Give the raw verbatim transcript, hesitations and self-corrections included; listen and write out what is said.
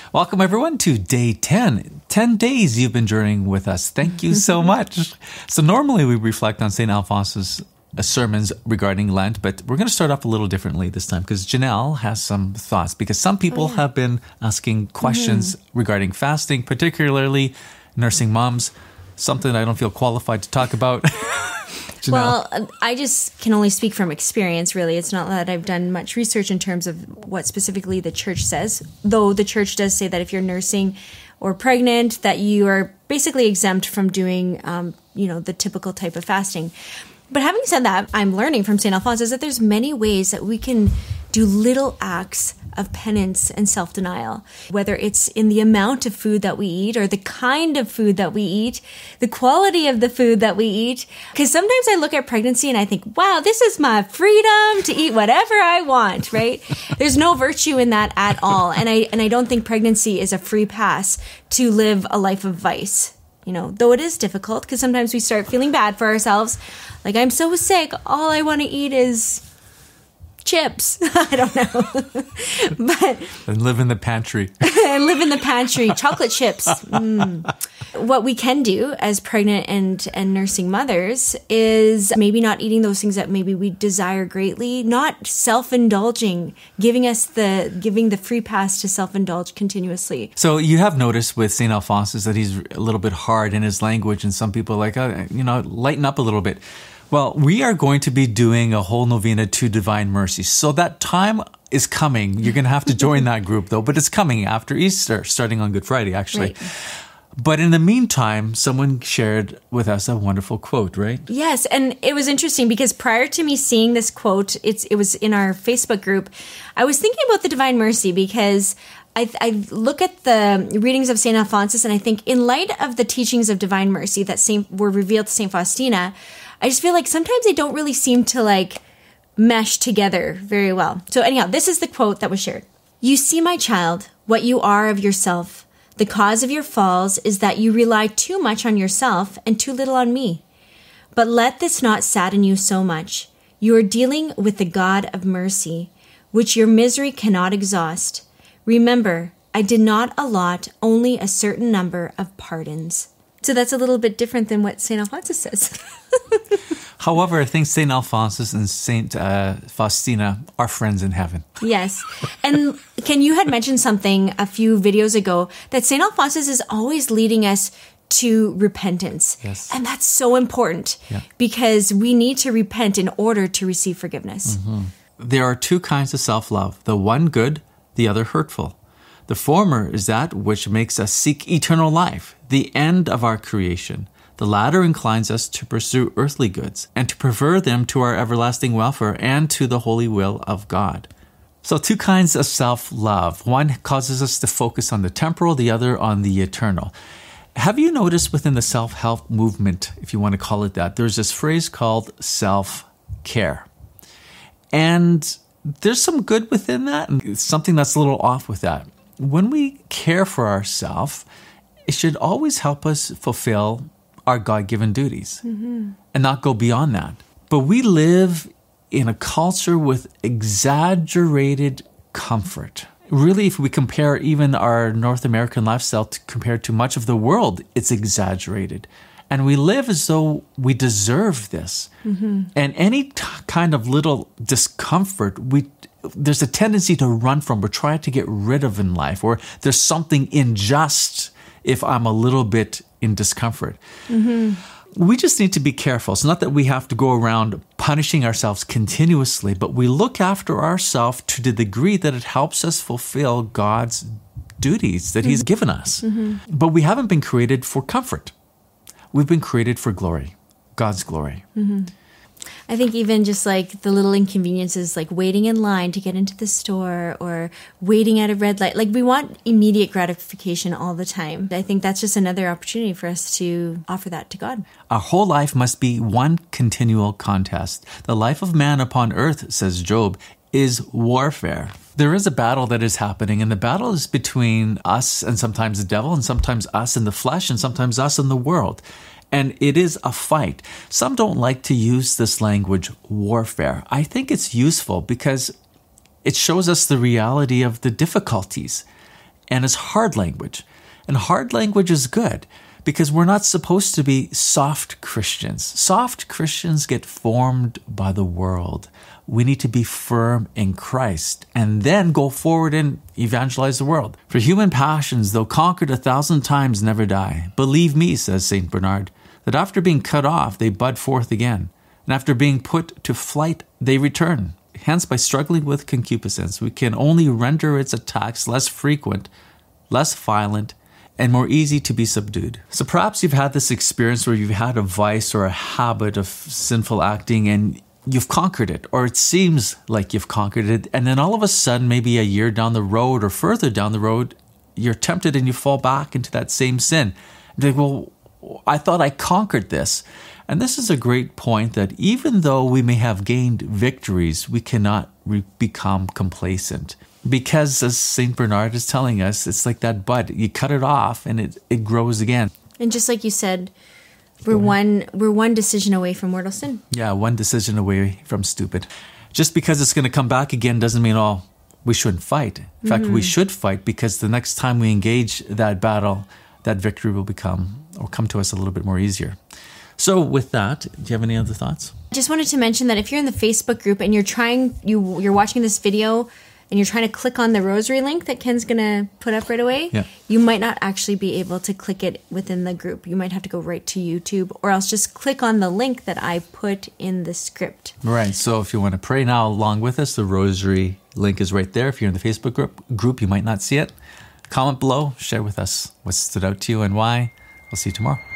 Welcome, everyone, to day ten. ten days you've been journeying with us. Thank you so much. So normally we reflect on Saint Alphonsus' sermons regarding Lent, but we're going to start off a little differently this time because Janelle has some thoughts, because some people oh, yeah. have been asking questions mm-hmm. regarding fasting, particularly nursing moms, something I don't feel qualified to talk about. Well, I just can only speak from experience, really. It's not that I've done much research in terms of what specifically the church says, though the church does say that if you're nursing or pregnant, that you are basically exempt from doing, um, you know, the typical type of fasting. But having said that, I'm learning from Saint Alphonsus that there's many ways that we can do little acts of penance and self-denial, whether it's in the amount of food that we eat or the kind of food that we eat, the quality of the food that we eat. Because sometimes I look at pregnancy and I think, wow, this is my freedom to eat whatever I want, right? There's no virtue in that at all. And I, and I don't think pregnancy is a free pass to live a life of vice. You know, though it is difficult because sometimes we start feeling bad for ourselves. Like, I'm so sick. All I want to eat is chips. I don't know. But and live in the pantry. and live in the pantry. Chocolate chips. Mm. What we can do as pregnant and, and nursing mothers is maybe not eating those things that maybe we desire greatly, not self-indulging, giving us the giving the free pass to self-indulge continuously. So you have noticed with Saint Alphonsus that he's a little bit hard in his language, and some people are like, oh, you know, lighten up a little bit. Well, we are going to be doing a whole novena to Divine Mercy. So that time is coming. You're going to have to join that group, though. But it's coming after Easter, starting on Good Friday, actually. Right. But in the meantime, someone shared with us a wonderful quote, right? Yes, and it was interesting because prior to me seeing this quote, it's it was in our Facebook group, I was thinking about the Divine Mercy because I, I look at the readings of Saint Alphonsus and I think in light of the teachings of Divine Mercy that Saint, were revealed to Saint Faustina, I just feel like sometimes they don't really seem to like mesh together very well. So anyhow, this is the quote that was shared. You see, my child, what you are of yourself. The cause of your falls is that you rely too much on yourself and too little on me. But let this not sadden you so much. You are dealing with the God of mercy, which your misery cannot exhaust. Remember, I did not allot only a certain number of pardons. So that's a little bit different than what Saint Alphonsus says. However, I think Saint Alphonsus and Saint uh, Faustina are friends in heaven. Yes. And Ken, you had mentioned something a few videos ago that Saint Alphonsus is always leading us to repentance. Yes. And that's so important yeah. because we need to repent in order to receive forgiveness. Mm-hmm. There are two kinds of self-love, the one good, the other hurtful. The former is that which makes us seek eternal life, the end of our creation. The latter inclines us to pursue earthly goods and to prefer them to our everlasting welfare and to the holy will of God. So two kinds of self-love. One causes us to focus on the temporal, the other on the eternal. Have you noticed within the self-help movement, if you want to call it that, there's this phrase called self-care. And there's some good within that and something that's a little off with that. When we care for ourselves, it should always help us fulfill our God-given duties mm-hmm. and not go beyond that. But we live in a culture with exaggerated comfort. Really, if we compare even our North American lifestyle to, compared to much of the world, it's exaggerated. And we live as though we deserve this. Mm-hmm. And any t- kind of little discomfort, we there's a tendency to run from or try to get rid of in life, or there's something unjust if I'm a little bit in discomfort. Mm-hmm. We just need to be careful. It's not that we have to go around punishing ourselves continuously, but we look after ourselves to the degree that it helps us fulfill God's duties that mm-hmm. He's given us. Mm-hmm. But we haven't been created for comfort. We've been created for glory, God's glory. Mm-hmm. I think even just like the little inconveniences, like waiting in line to get into the store or waiting at a red light, like we want immediate gratification all the time. I think that's just another opportunity for us to offer that to God. Our whole life must be one continual contest. The life of man upon earth, says Job, is warfare. There is a battle that is happening, and the battle is between us and sometimes the devil, and sometimes us and the flesh, and sometimes us and the world. And it is a fight. Some don't like to use this language, warfare. I think it's useful because it shows us the reality of the difficulties. and it's hard language. And hard language is good because we're not supposed to be soft Christians. Soft Christians get formed by the world. We need to be firm in Christ and then go forward and evangelize the world. For human passions, though conquered a thousand times, never die. Believe me, says Saint Bernard, that after being cut off, they bud forth again. And after being put to flight, they return. Hence, by struggling with concupiscence, we can only render its attacks less frequent, less violent, and more easy to be subdued. So perhaps you've had this experience where you've had a vice or a habit of sinful acting and you've conquered it, or it seems like you've conquered it, and then all of a sudden, maybe a year down the road or further down the road, you're tempted and you fall back into that same sin. And you're like, well, I thought I conquered this. And this is a great point that even though we may have gained victories, we cannot re- become complacent. Because as Saint Bernard is telling us, it's like that bud. You cut it off and it, it grows again. And just like you said, we're one we're one decision away from mortal sin. Yeah, one decision away from stupid. Just because it's going to come back again doesn't mean, oh, we shouldn't fight. In fact, mm-hmm. we should fight because the next time we engage that battle, that victory will become or come to us a little bit more easier. So with that, do you have any other thoughts? I just wanted to mention that if you're in the Facebook group and you're trying, you, you're watching this video and you're trying to click on the rosary link that Ken's going to put up right away, yeah. you might not actually be able to click it within the group. You might have to go right to YouTube or else just click on the link that I put in the script. Right. So if you want to pray now along with us, the rosary link is right there. If you're in the Facebook group, group you might not see it. Comment below. Share with us what stood out to you and why. We'll see you tomorrow.